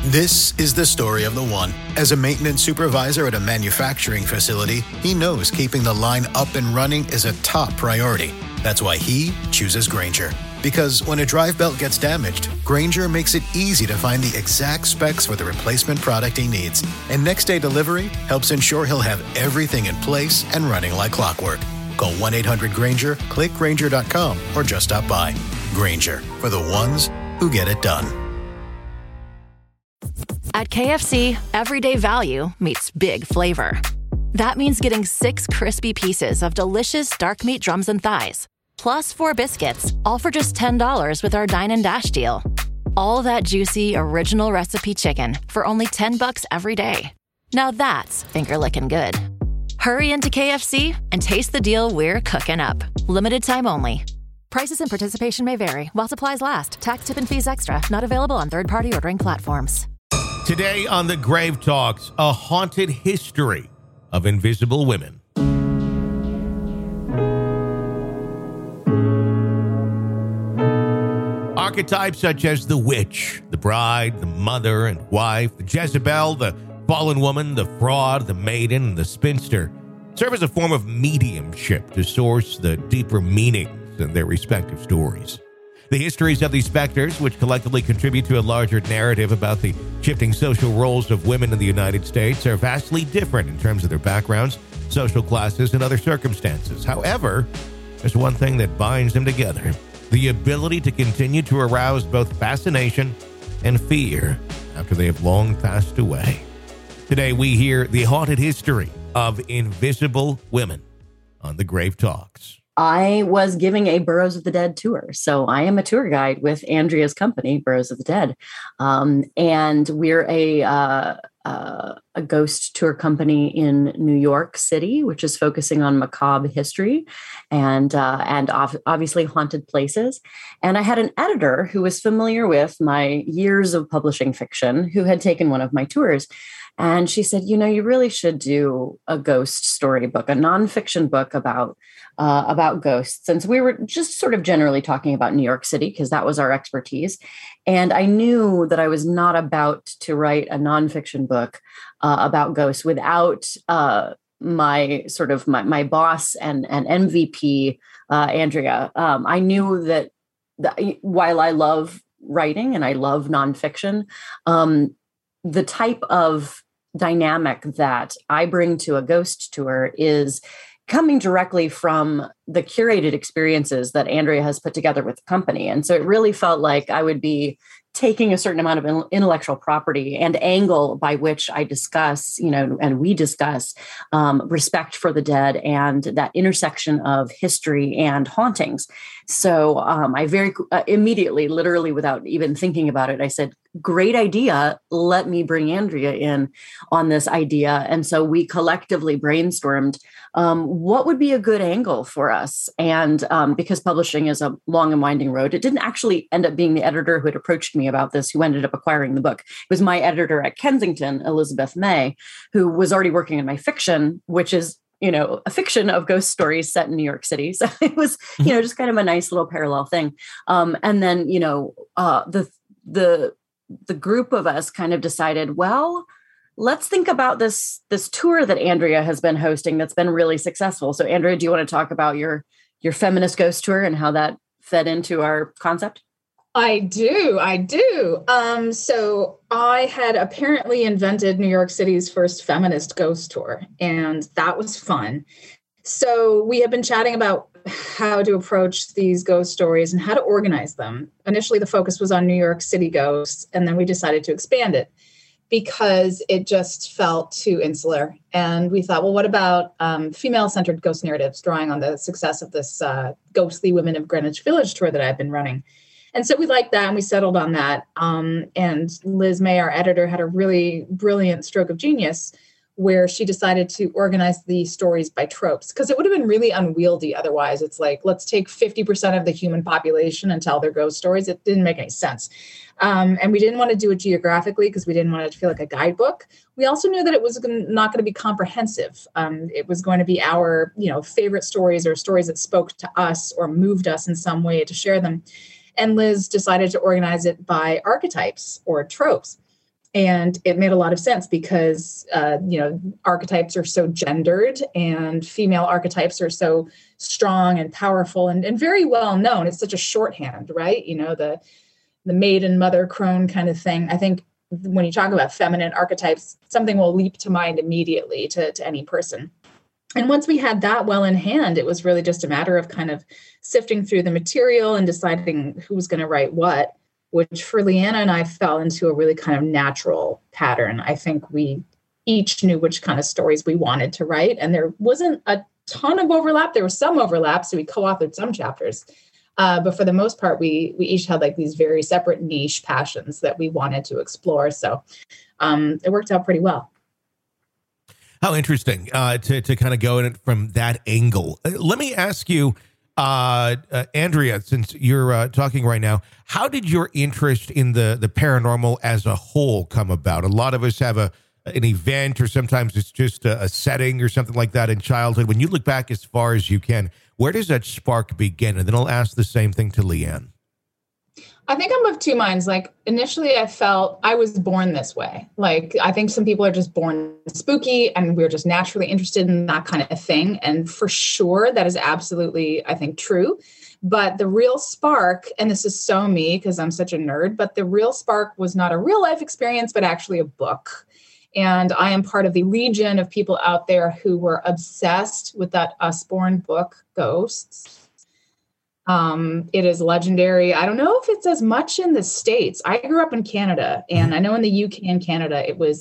This is the story of the one. As a maintenance supervisor at a manufacturing facility, he knows keeping the line up and running is a top priority. That's why he chooses Grainger. Because when a drive belt gets damaged, Grainger makes it easy to find the exact specs for the replacement product he needs. And next day delivery helps ensure he'll have everything in place and running like clockwork. Call 1-800-GRAINGER, click Grainger.com, or just stop by. Grainger, for the ones who get it done. At KFC, everyday value meets big flavor. That means getting 6 crispy pieces of delicious dark meat drums and thighs, plus 4 biscuits, all for just $10 with our Dine and Dash deal. All that juicy, original recipe chicken for only $10 every day. Now that's finger-licking good. Hurry into KFC and taste the deal we're cooking up. Limited time only. Prices and participation may vary while supplies last. Tax, tip, and fees extra. Not available on third-party ordering platforms. Today on The Grave Talks, a haunted history of invisible women. Archetypes such as the witch, the bride, the mother and wife, the Jezebel, the fallen woman, the fraud, the maiden, and the spinster serve as a form of mediumship to source the deeper meanings in their respective stories. The histories of these specters, which collectively contribute to a larger narrative about the shifting social roles of women in the United States, are vastly different in terms of their backgrounds, social classes, and other circumstances. However, there's one thing that binds them together: the ability to continue to arouse both fascination and fear after they have long passed away. Today, we hear the haunted history of invisible women on The Grave Talks. I was giving a Burrows of the Dead tour. So I am a tour guide with Andrea's company, Burrows of the Dead. And we're a ghost tour company in New York City, which is focusing on macabre history and obviously haunted places. And I had an editor who was familiar with my years of publishing fiction, who had taken one of my tours. And she said, you really should do a ghost storybook, a nonfiction book about ghosts. And so we were just sort of generally talking about New York City because that was our expertise. And I knew that I was not about to write a nonfiction book about ghosts without my boss and MVP, Andrea. I knew that while I love writing and I love nonfiction, the type of dynamic that I bring to a ghost tour is coming directly from the curated experiences that Andrea has put together with the company. And so it really felt like I would be taking a certain amount of intellectual property and angle by which I discuss, and we discuss respect for the dead and that intersection of history and hauntings. So I very immediately, literally without even thinking about it, I said, great idea. Let me bring Andrea in on this idea. And so we collectively brainstormed what would be a good angle for us. And because publishing is a long and winding road, it didn't actually end up being the editor who had approached me about this, who ended up acquiring the book. It was my editor at Kensington, Elizabeth May, who was already working on my fiction, which is a fiction of ghost stories set in New York City. So it was, just kind of a nice little parallel thing. And then, the group of us kind of decided, well, let's think about this tour that Andrea has been hosting that's been really successful. So Andrea, do you want to talk about your feminist ghost tour and how that fed into our concept? I do. So I had apparently invented New York City's first feminist ghost tour, and that was fun. So we have been chatting about how to approach these ghost stories and how to organize them. Initially, the focus was on New York City ghosts, and then we decided to expand it because it just felt too insular. And we thought, well, what about female-centered ghost narratives, drawing on the success of this Ghostly Women of Greenwich Village tour that I've been running? And so we liked that, and we settled on that. And Liz May, our editor, had a really brilliant stroke of genius where she decided to organize the stories by tropes, because it would have been really unwieldy otherwise. It's like, let's take 50% of the human population and tell their ghost stories. It didn't make any sense. And we didn't want to do it geographically because we didn't want it to feel like a guidebook. We also knew that it was not going to be comprehensive. It was going to be our, favorite stories or stories that spoke to us or moved us in some way to share them. And Liz decided to organize it by archetypes or tropes. And it made a lot of sense because, archetypes are so gendered and female archetypes are so strong and powerful and very well known. It's such a shorthand, right? The maiden, mother, crone kind of thing. I think when you talk about feminine archetypes, something will leap to mind immediately to any person. And once we had that well in hand, it was really just a matter of kind of sifting through the material and deciding who was going to write what, which for Leanna and I fell into a really kind of natural pattern. I think we each knew which kind of stories we wanted to write, and there wasn't a ton of overlap. There was some overlap, so we co-authored some chapters. But for the most part, we each had like these very separate niche passions that we wanted to explore. So it worked out pretty well. How interesting to kind of go in it from that angle. Let me ask you, Andrea, since you're talking right now, how did your interest in the paranormal as a whole come about? A lot of us have an event, or sometimes it's just a setting or something like that in childhood. When you look back as far as you can, where does that spark begin? And then I'll ask the same thing to Leanne. I think I'm of two minds. Like initially I felt I was born this way. Like I think some people are just born spooky and we're just naturally interested in that kind of thing. And for sure, that is absolutely, I think, true. But the real spark, and this is so me because I'm such a nerd, but the real spark was not a real life experience, but actually a book. And I am part of the legion of people out there who were obsessed with that Usborne book, Ghosts. It is legendary. I don't know if it's as much in the States. I grew up in Canada, and I know in the UK and Canada, it was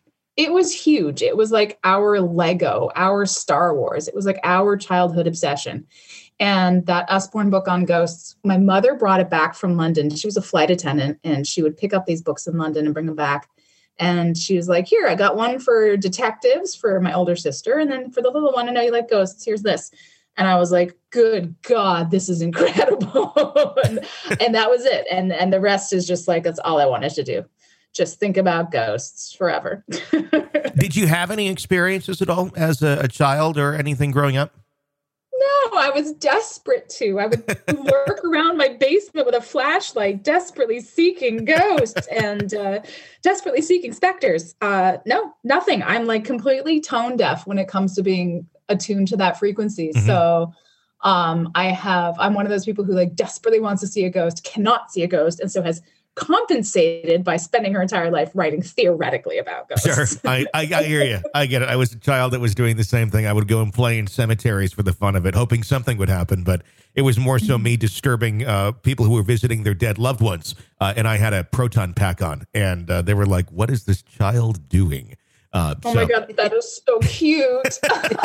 huge. It was like our Lego, our Star Wars. It was like our childhood obsession. And that Usborne book on ghosts, my mother brought it back from London. She was a flight attendant, and she would pick up these books in London and bring them back. And she was like, here, I got one for detectives for my older sister. And then for the little one, I know you like ghosts. Here's this. And I was like, good God, this is incredible. and that was it. And the rest is just like, that's all I wanted to do. Just think about ghosts forever. Did you have any experiences at all as a child or anything growing up? No, I was desperate to. I would lurk around my basement with a flashlight, desperately seeking ghosts and desperately seeking specters. No, nothing. I'm like completely tone deaf when it comes to being attuned to that frequency. Mm-hmm. So I'm one of those people who like desperately wants to see a ghost, cannot see a ghost, and so has compensated by spending her entire life writing theoretically about ghosts. Sure. I hear you. I get it. I was a child that was doing the same thing. I would go and play in cemeteries for the fun of it, hoping something would happen. But it was more so me disturbing people who were visiting their dead loved ones. And I had a proton pack on, and they were like, what is this child doing? My God, that is so cute.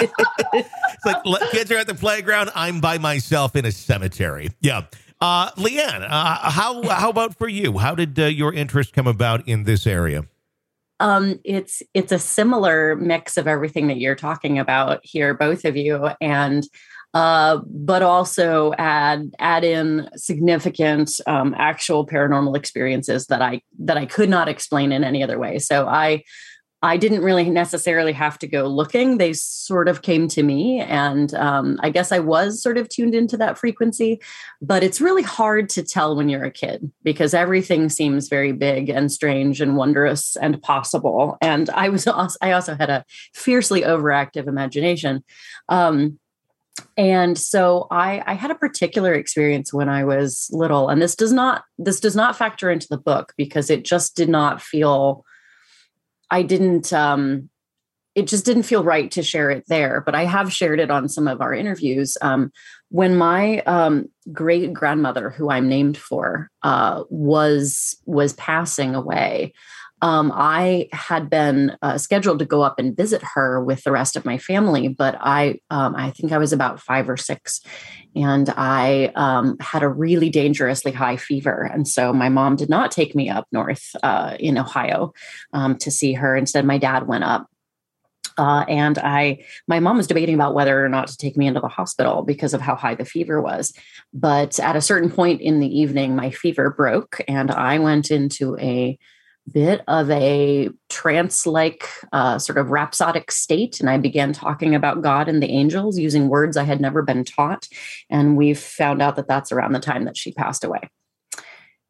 It's like kids are at the playground. I'm by myself in a cemetery. Yeah. Leanne, how about for you? How did your interest come about in this area? It's a similar mix of everything that you're talking about here, both of you, and but also add in significant actual paranormal experiences that I could not explain in any other way. So I didn't really necessarily have to go looking. They sort of came to me, and I guess I was sort of tuned into that frequency, but it's really hard to tell when you're a kid because everything seems very big and strange and wondrous and possible. And I also had a fiercely overactive imagination. And so I had a particular experience when I was little, and this does not factor into the book because it just did not feel it just didn't feel right to share it there, but I have shared it on some of our interviews. When my great grandmother, who I'm named for, was passing away, I had been scheduled to go up and visit her with the rest of my family, but I think I was about 5 or 6, and I had a really dangerously high fever. And so my mom did not take me up north in Ohio to see her. Instead, my dad went up. And my mom was debating about whether or not to take me into the hospital because of how high the fever was. But at a certain point in the evening, my fever broke, and I went into a bit of a trance-like sort of rhapsodic state. And I began talking about God and the angels using words I had never been taught. And we've found out that that's around the time that she passed away.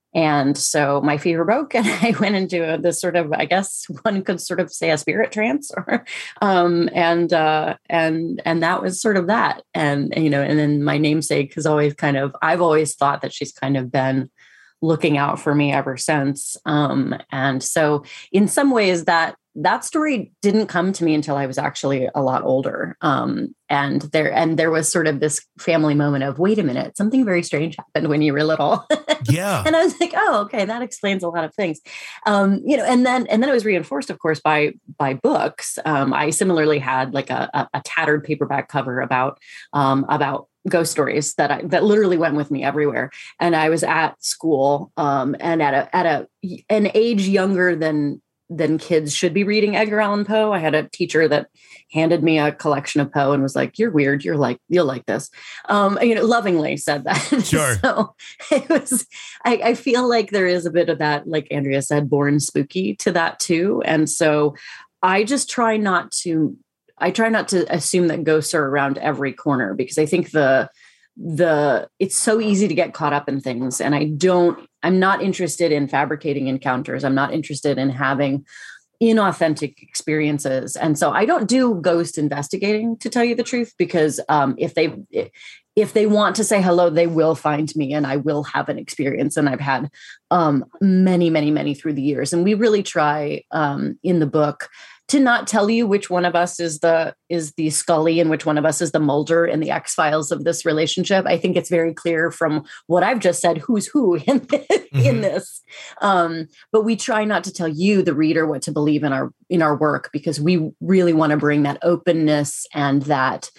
And so my fever broke and I went into this sort of, I guess one could sort of say a spirit trance or, and that was sort of that. And then my namesake has always I've always thought that she's kind of been looking out for me ever since. And so in some ways that story didn't come to me until I was actually a lot older. And there was sort of this family moment of, wait a minute, something very strange happened when you were little. Yeah. And I was like, oh, okay, that explains a lot of things. And then it was reinforced, of course, by books. I similarly had like a tattered paperback cover about ghost stories that literally went with me everywhere. And I was at school, and at an age younger than kids should be reading Edgar Allan Poe. I had a teacher that handed me a collection of Poe and was like, "You're weird. You'll like this." Lovingly said that. Sure. So it was. I feel like there is a bit of that, like Andrea said, born spooky to that too. And so I just try not to assume that ghosts are around every corner, because I think it's so easy to get caught up in things. And I'm not interested in fabricating encounters. I'm not interested in having inauthentic experiences. And so I don't do ghost investigating, to tell you the truth, because if they want to say hello, they will find me and I will have an experience. And I've had many, many, many through the years. And we really try in the book to not tell you which one of us is the Scully and which one of us is the Mulder in the X-Files of this relationship. I think it's very clear from what I've just said who's who in this. But we try not to tell you, the reader, what to believe in our work, because we really want to bring that openness and that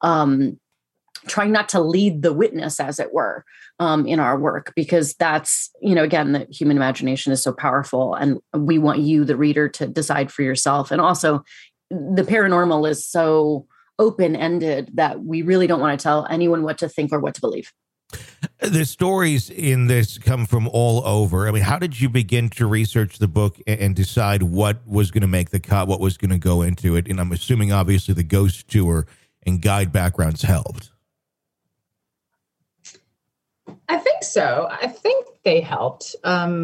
trying not to lead the witness, as it were, in our work, because that's, again, the human imagination is so powerful, and we want you, the reader, to decide for yourself. And also the paranormal is so open-ended that we really don't want to tell anyone what to think or what to believe. The stories in this come from all over. I mean, how did you begin to research the book and decide what was going to make the cut, what was going to go into it? And I'm assuming, obviously, the ghost tour and guide backgrounds helped. I think so. I think they helped.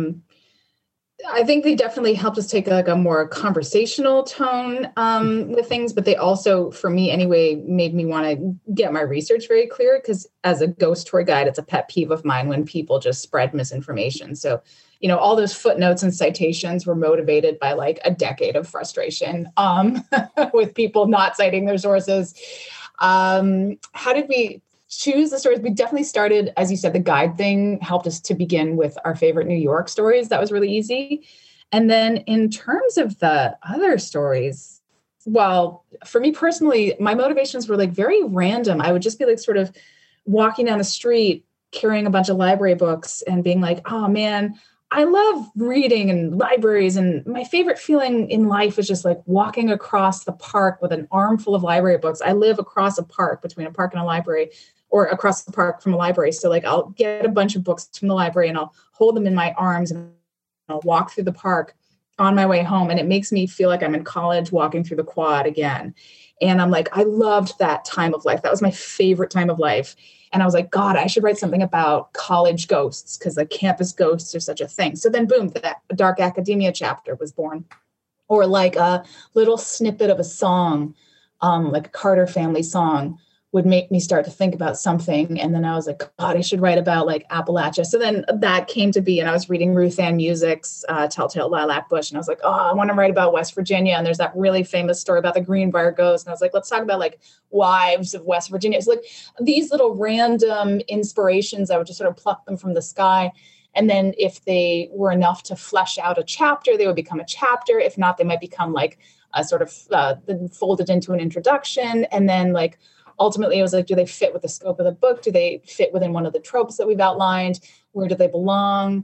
I think they definitely helped us take like a more conversational tone with things, but they also, for me anyway, made me want to get my research very clear, because as a ghost tour guide, it's a pet peeve of mine when people just spread misinformation. So, all those footnotes and citations were motivated by like a decade of frustration with people not citing their sources. How did we choose the stories? We definitely started, as you said, the guide thing helped us to begin with our favorite New York stories. That was really easy. And then in terms of the other stories, well, for me personally, my motivations were like very random. I would just be like sort of walking down the street, carrying a bunch of library books and being like, oh man, I love reading and libraries. And my favorite feeling in life is just like walking across the park with an armful of library books. I live across a park, between a park and a library, or across the park from a library. So like I'll get a bunch of books from the library and I'll hold them in my arms and I'll walk through the park on my way home. And it makes me feel like I'm in college walking through the quad again. And I'm like, I loved that time of life. That was my favorite time of life. And I was like, God, I should write something about college ghosts, because like campus ghosts are such a thing. So then boom, that Dark Academia chapter was born. Or like a little snippet of a song, like a Carter family song, would make me start to think about something. And then I was like, God, I should write about like Appalachia. So then that came to be, and I was reading Ruth Ann Music's Telltale Lilac Bush. And I was like, oh, I want to write about West Virginia. And there's that really famous story about the Greenbrier Ghost. And I was like, let's talk about like wives of West Virginia. It's like these little random inspirations. I would just sort of pluck them from the sky. And then if they were enough to flesh out a chapter, they would become a chapter. If not, they might become like a sort of folded into an introduction. And then like, ultimately, I was like, do they fit with the scope of the book? Do they fit within one of the tropes that we've outlined? Where do they belong?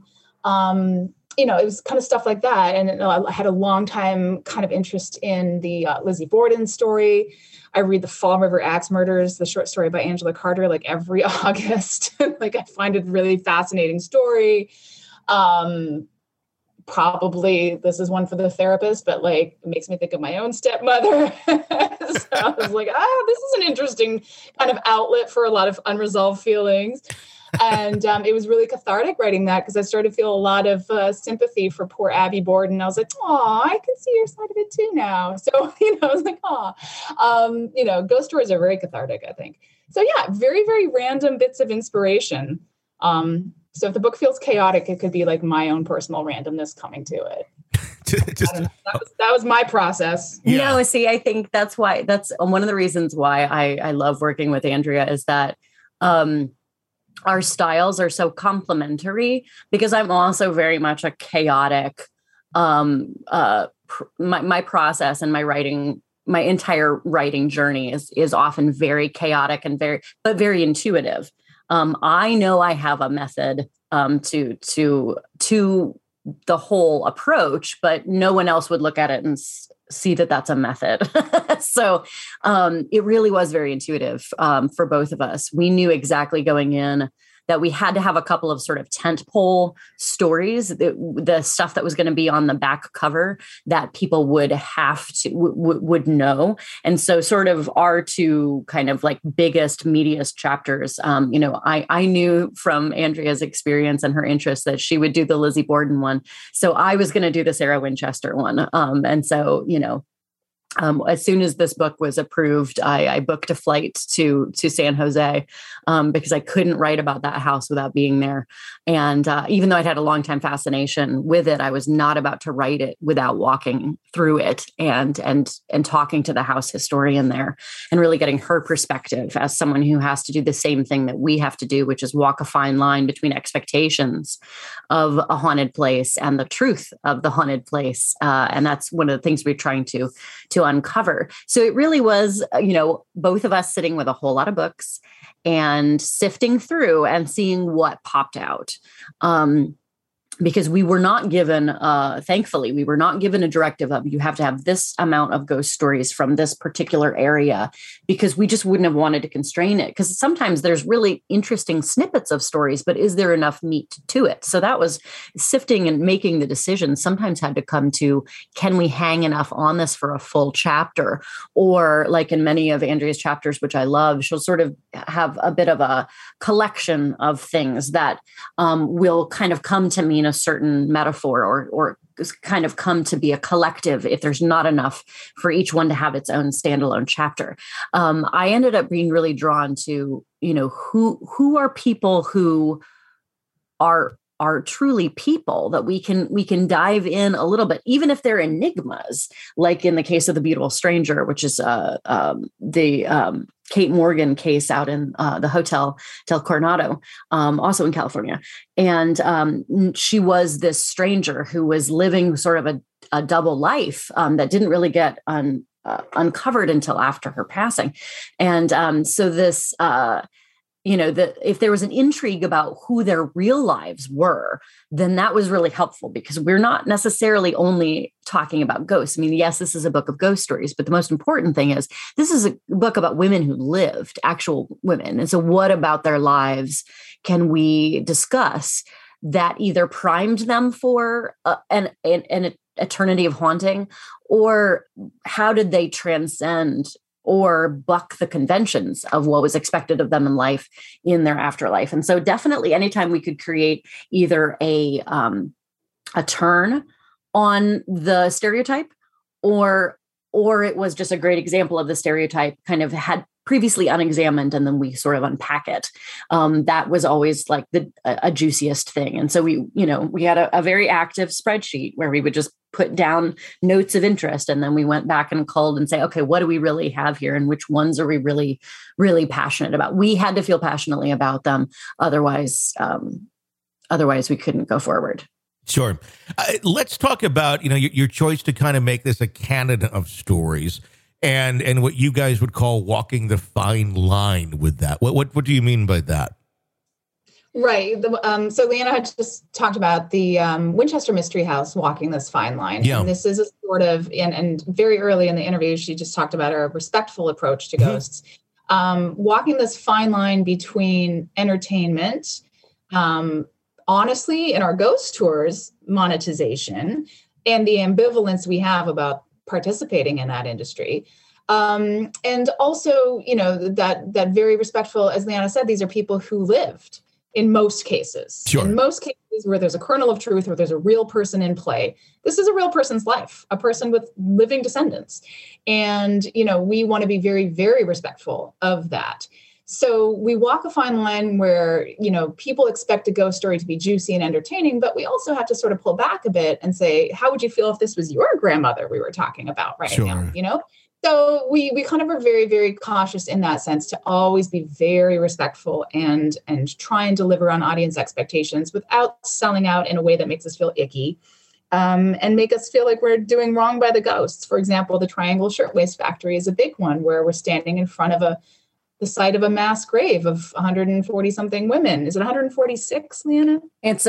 It was kind of stuff like that. And I had a long time kind of interest in the Lizzie Borden story. I read the Fall River Axe Murders, the short story by Angela Carter, like every August. Like I find it a really fascinating story. Probably this is one for the therapist, but like it makes me think of my own stepmother. So I was like, this is an interesting kind of outlet for a lot of unresolved feelings. And it was really cathartic writing that, because I started to feel a lot of sympathy for poor Abby Borden. I was like, oh, I can see your side of it too now. So, I was like, oh, ghost stories are very cathartic, I think. So yeah, very, very random bits of inspiration. So if the book feels chaotic, it could be like my own personal randomness coming to it. That was my process. Yeah. No, see, I think that's one of the reasons why I love working with Andrea, is that our styles are so complementary, because I'm also very much a chaotic, my process and my entire writing journey is often very chaotic and very intuitive. I know I have a method to the whole approach, but no one else would look at it and see that that's a method. So it really was very intuitive for both of us. We knew exactly going in that we had to have a couple of sort of tentpole stories, the stuff that was going to be on the back cover that people would have to would know. And so sort of our two kind of like biggest, meatiest chapters, I knew from Andrea's experience and her interest that she would do the Lizzie Borden one. So I was going to do the Sarah Winchester one. And so, as soon as this book was approved, I booked a flight to San Jose because I couldn't write about that house without being there. And even though I'd had a long time fascination with it, I was not about to write it without walking through it and talking to the house historian there and really getting her perspective as someone who has to do the same thing that we have to do, which is walk a fine line between expectations of a haunted place and the truth of the haunted place. And that's one of the things we're trying to uncover. So it really was, both of us sitting with a whole lot of books and sifting through and seeing what popped out. Because we were not given, thankfully, we were not given a directive of you have to have this amount of ghost stories from this particular area, because we just wouldn't have wanted to constrain it. Because sometimes there's really interesting snippets of stories, but is there enough meat to it? So that was sifting and making the decision sometimes had to come to, can we hang enough on this for a full chapter? Or like in many of Andrea's chapters, which I love, she'll sort of have a bit of a collection of things that will kind of come to mean a certain metaphor or kind of come to be a collective if there's not enough for each one to have its own standalone chapter. I ended up being really drawn to, who are people who are truly people that we can dive in a little bit, even if they're enigmas, like in the case of The Beautiful Stranger, which is the Kate Morgan case out in the Hotel Del Coronado, also in California. And she was this stranger who was living sort of a double life that didn't really get uncovered until after her passing. And so this, if there was an intrigue about who their real lives were, then that was really helpful, because we're not necessarily only talking about ghosts. I mean, yes, this is a book of ghost stories, but the most important thing is this is a book about women who lived, actual women. And so what about their lives can we discuss that either primed them for an eternity of haunting, or how did they transcend or buck the conventions of what was expected of them in life in their afterlife. And so definitely anytime we could create either a turn on the stereotype, or it was just a great example of the stereotype kind of had previously unexamined, and then we sort of unpack it. That was always like a juiciest thing. And so we had a very active spreadsheet where we would just put down notes of interest, and then we went back and culled and say, okay, what do we really have here, and which ones are we really, really passionate about? We had to feel passionately about them, otherwise we couldn't go forward. Sure. Let's talk about your choice to kind of make this a canon of stories, and what you guys would call walking the fine line with that. What do you mean by that? Right. So Leanna had just talked about the Winchester Mystery House walking this fine line. Yeah. And this is a sort of, and very early in the interview, she just talked about her respectful approach to ghosts. Walking this fine line between entertainment, honestly, in our ghost tours, monetization, and the ambivalence we have about participating in that industry. And also, that very respectful, as Leanna said, these are people who lived. in most cases. Sure. In most cases where there's a kernel of truth, where there's a real person in play, this is a real person's life, a person with living descendants. And, we want to be very, very respectful of that. So we walk a fine line where, people expect a ghost story to be juicy and entertaining, but we also have to sort of pull back a bit and say, how would you feel if this was your grandmother we were talking about right now, So we kind of are very, very cautious in that sense to always be very respectful and try and deliver on audience expectations without selling out in a way that makes us feel icky and make us feel like we're doing wrong by the ghosts. For example, the Triangle Shirtwaist Factory is a big one where we're standing in front of the site of a mass grave of 140 something women. Is it 146, Leanna? It's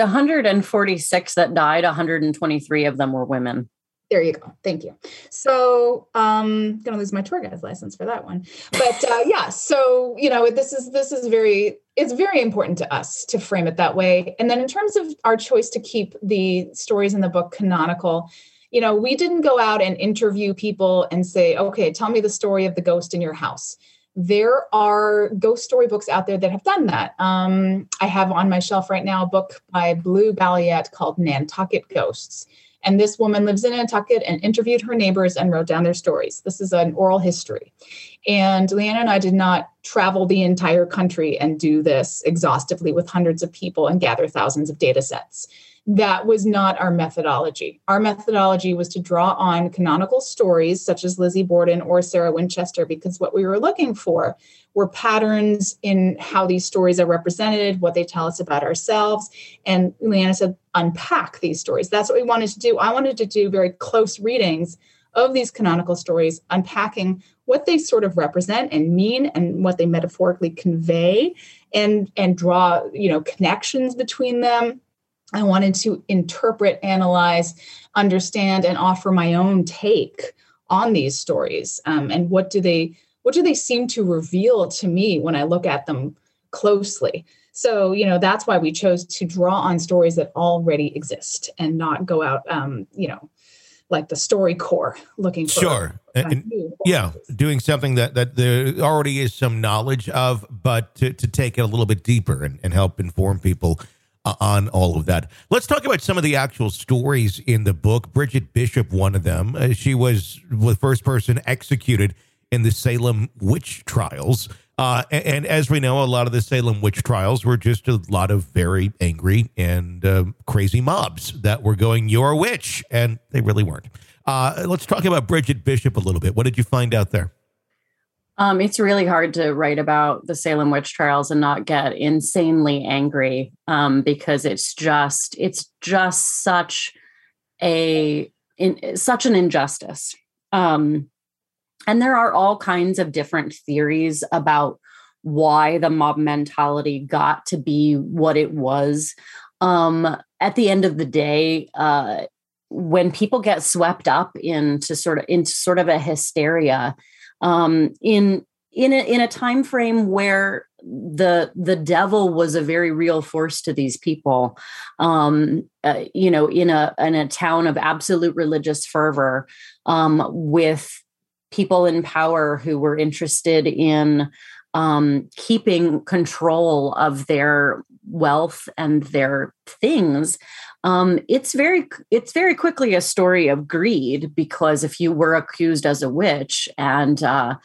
146 that died. 123 of them were women. There you go. Thank you. So I'm going to lose my tour guide's license for that one. But so, this is it's very important to us to frame it that way. And then in terms of our choice to keep the stories in the book canonical, we didn't go out and interview people and say, okay, tell me the story of the ghost in your house. There are ghost story books out there that have done that. I have on my shelf right now a book by Blue Balliet called Nantucket Ghosts. And this woman lives in Nantucket and interviewed her neighbors and wrote down their stories. This is an oral history. And Leanna and I did not travel the entire country and do this exhaustively with hundreds of people and gather thousands of data sets. That was not our methodology. Our methodology was to draw on canonical stories such as Lizzie Borden or Sarah Winchester, because what we were looking for were patterns in how these stories are represented, what they tell us about ourselves. And Leanna said, unpack these stories. That's what we wanted to do. I wanted to do very close readings of these canonical stories, unpacking what they sort of represent and mean and what they metaphorically convey and draw, connections between them. I wanted to interpret, analyze, understand, and offer my own take on these stories. And what do they seem to reveal to me when I look at them closely? So, that's why we chose to draw on stories that already exist and not go out, like the StoryCorps looking for. Sure. Doing something that there already is some knowledge of, but to take it a little bit deeper and help inform people on all of that. Let's talk about some of the actual stories in the book. Bridget Bishop, one of them. She was the first person executed in the Salem witch trials. And as we know, a lot of the Salem witch trials were just a lot of very angry and crazy mobs that were going, "You're a witch," and they really weren't. Let's talk about Bridget Bishop a little bit. What did you find out there? It's really hard to write about the Salem witch trials and not get insanely angry because it's just such an injustice. And there are all kinds of different theories about why the mob mentality got to be what it was. At the end of the day, when people get swept up into sort of a hysteria, in a time frame where the devil was a very real force to these people, in a town of absolute religious fervor, with people in power who were interested in keeping control of their wealth and their things. It's very quickly a story of greed, because if you were accused as a witch and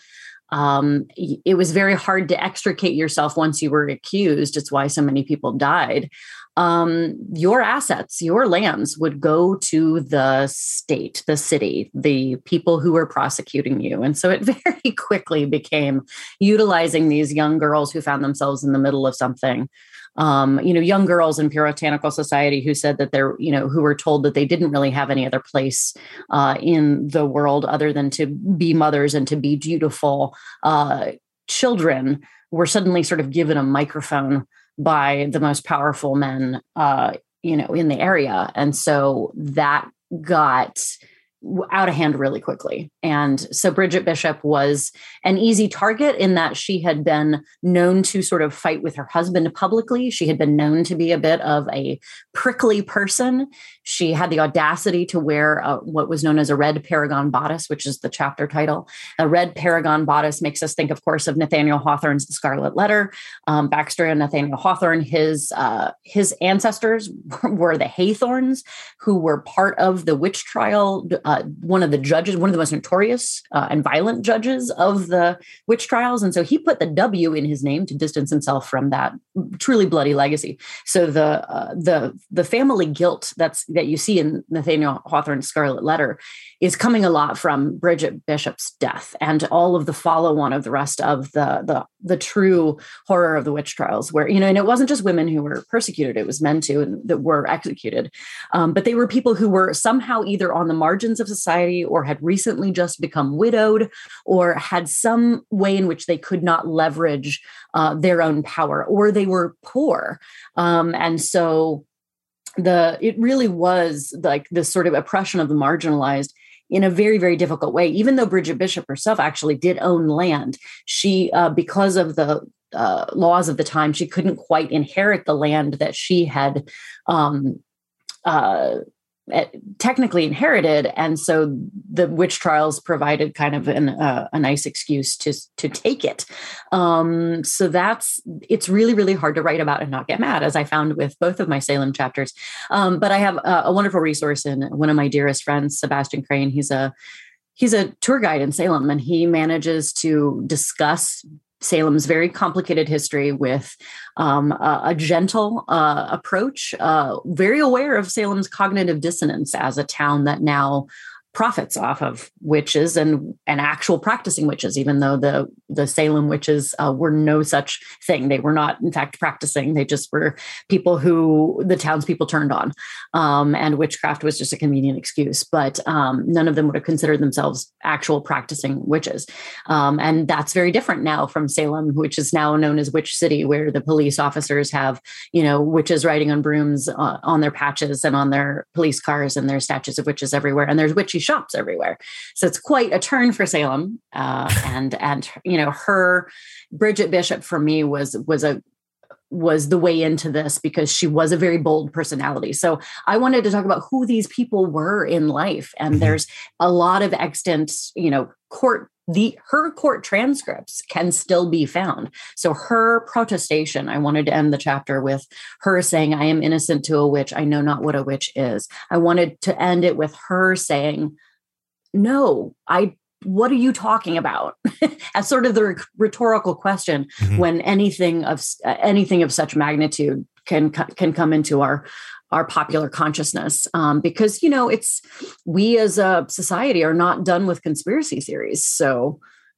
it was very hard to extricate yourself once you were accused. It's why so many people died. Your assets, your lands would go to the state, the city, the people who were prosecuting you. And so it very quickly became utilizing these young girls who found themselves in the middle of something. Young girls in puritanical society who said that who were told that they didn't really have any other place in the world other than to be mothers and to be dutiful children, were suddenly sort of given a microphone by the most powerful men, in the area. And so that got out of hand really quickly. And so Bridget Bishop was an easy target in that she had been known to sort of fight with her husband publicly. She had been known to be a bit of a prickly person. She had the audacity to wear what was known as a red paragon bodice, which is the chapter title. A red paragon bodice makes us think, of course, of Nathaniel Hawthorne's The Scarlet Letter. Baxter and Nathaniel Hawthorne, his ancestors were the Haythorns, who were part of the witch trial. One of the judges, one of the most notorious and violent judges of the witch trials. And so he put the W in his name to distance himself from that truly bloody legacy. So the family guilt that you see in Nathaniel Hawthorne's Scarlet Letter is coming a lot from Bridget Bishop's death and all of the follow-on of the rest of the true horror of the witch trials, where, and it wasn't just women who were persecuted, it was men too, and that were executed. But they were people who were somehow either on the margins of society or had recently just become widowed or had some way in which they could not leverage their own power, or they were poor. And so it really was like this sort of oppression of the marginalized in a very, very difficult way. Even though Bridget Bishop herself actually did own land, she, because of the laws of the time, she couldn't quite inherit the land that she had technically inherited. And so the witch trials provided kind of a nice excuse to take it. So it's really, really hard to write about and not get mad, as I found with both of my Salem chapters. But I have a wonderful resource in one of my dearest friends, Sebastian Crane. He's a tour guide in Salem, and he manages to discuss Salem's very complicated history with a gentle approach, very aware of Salem's cognitive dissonance as a town that now profits off of witches and actual practicing witches, even though the Salem witches were no such thing. They were not, in fact, practicing. They just were people who the townspeople turned on. And witchcraft was just a convenient excuse. But none of them would have considered themselves actual practicing witches. And that's very different now from Salem, which is now known as Witch City, where the police officers have, witches riding on brooms on their patches and on their police cars, and there's statues of witches everywhere. And there's witchy shops everywhere. So it's quite a turn for Salem. And her Bridget Bishop for me was the way into this, because she was a very bold personality. So I wanted to talk about who these people were in life. And there's a lot of extant, her court transcripts can still be found. So her protestation, I wanted to end the chapter with her saying, "I am innocent to a witch. I know not what a witch is." I wanted to end it with her saying, "No, what are you talking about?" As sort of the rhetorical question, when anything of such magnitude can come into our popular consciousness, because we as a society are not done with conspiracy theories. So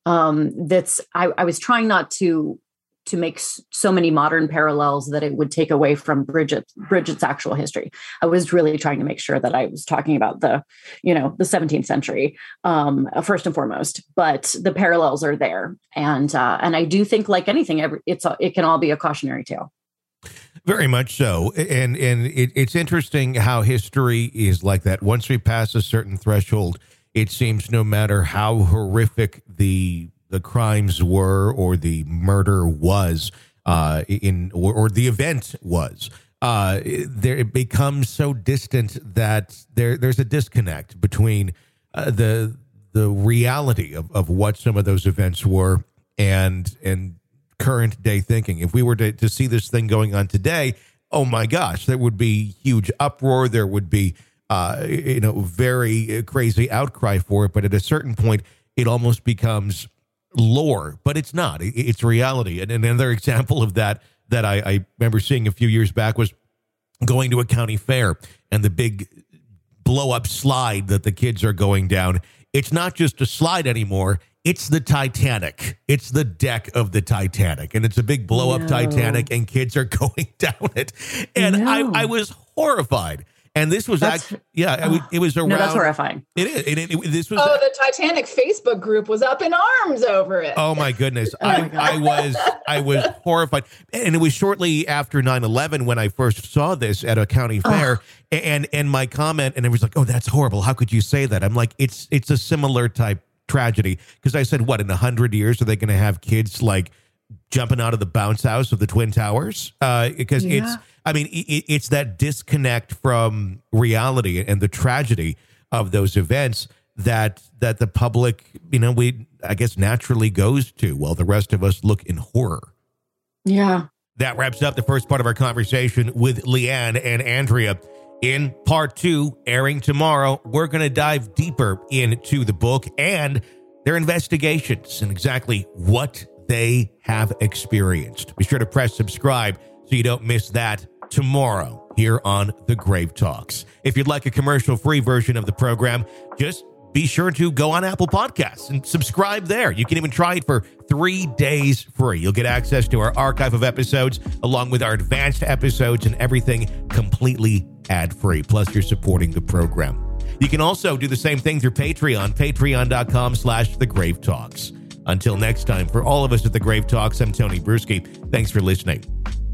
I was trying not to make so many modern parallels that it would take away from Bridget's actual history. I was really trying to make sure that I was talking about the 17th century first and foremost, but the parallels are there. And I do think, like anything, it can all be a cautionary tale. Very much so. And it's interesting how history is like that. Once we pass a certain threshold, it seems no matter how horrific the crimes were, or the murder was, or the event was, it becomes so distant that there's a disconnect between the reality of what some of those events were and current day thinking. If we were to see this thing going on today, oh my gosh, there would be huge uproar. There would be, very crazy outcry for it. But at a certain point, it almost becomes lore, but it's not. It's reality. And another example of that I remember seeing a few years back was going to a county fair, and the big blow up slide that the kids are going down. It's not just a slide anymore. It's the Titanic. It's the deck of the Titanic, and it's a big blow up Titanic, and kids are going down it. And I was horrified. And this was actually, it was around. No, that's horrifying. It is. This was. Oh, the Titanic Facebook group was up in arms over it. Oh my goodness. I was horrified. And it was shortly after 9/11 when I first saw this at a county fair. And my comment, and it was like, oh, that's horrible. How could you say that? I'm like, it's a similar type tragedy. Because I said, what, in 100 years, are they going to have kids like jumping out of the bounce house of the Twin Towers? Because it's that disconnect from reality and the tragedy of those events that the public, I guess naturally goes to, while the rest of us look in horror. Yeah. That wraps up the first part of our conversation with Leanne and Andrea. In part 2, airing tomorrow, we're going to dive deeper into the book and their investigations and exactly what they have experienced. Be sure to press subscribe so you don't miss that tomorrow here on The Grave Talks. If you'd like a commercial-free version of the program, just be sure to go on Apple Podcasts and subscribe there. You can even try it for 3 days free. You'll get access to our archive of episodes along with our advanced episodes and everything completely ad-free. Plus, you're supporting the program. You can also do the same thing through Patreon, patreon.com/The Grave Talks. Until next time, for all of us at The Grave Talks, I'm Tony Bruschi. Thanks for listening.